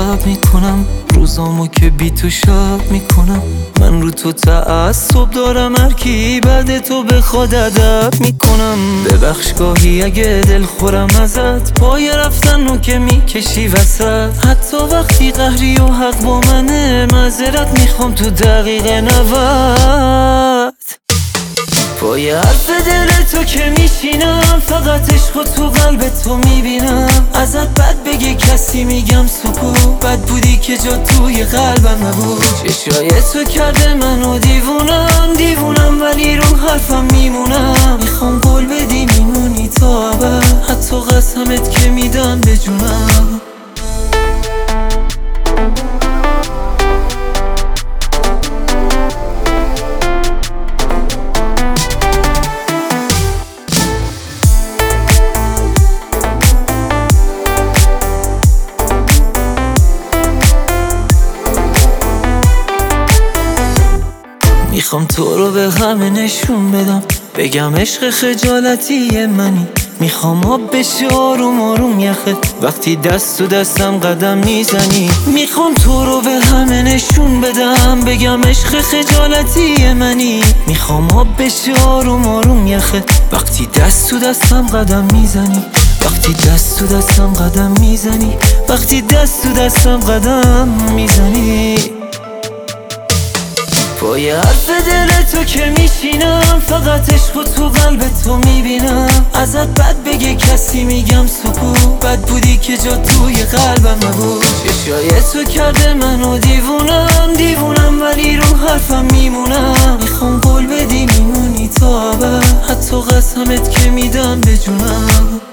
شب میکنم، روزامو که بی تو شب میکنم. من رو تو تعصب دارم، هر کی بعد تو بخواد ادب میکنم. ببخش گاهی اگه دل خورم ازت، پای رفتن رو که میکشی وسط. حتی وقتی قهری و حق با منه، معذرت میخوام تو دقیقه 90. پای حرف دل تو که میشینم، فقط عشق تو قلب تو میبینم. ازت بد بگه کسی میگم سکوت، بد بودی که جا توی قلبم نبود. چشای تو کرده منو دیوونم ولی رو حرفم میمونم. میخوام قول بدی میمونی تا ابد، حتی قسمت که میدم به جونم. میخوام تو رو به همه نشون بدم، بگم عشق خجالتی منی. میخوام آب بشه آروم آروم یخه، وقتی دست تو دستم قدم میزنی. میخوام تو رو به همه نشون بدم، بگم عشق خجالتی منی. میخوام آب بشه آروم آروم یخه، وقتی دست تو دستم قدم میزنی. وقتی دست تو دستم قدم میزنی. وقتی دست تو دستم قدم میزنی. پای حرف دل تو که میشینم، فقط عشق تو قلب تو میبینم. ازت بد بگه کسی میگم سکوت، بد بودی که جا توی قلبم نبود. چشای تو کرده منو دیوونم ولی رو حرفم میمونم. میخوام قول بدی میمونی تا ابد، حتی قسمت که میدم به جونم.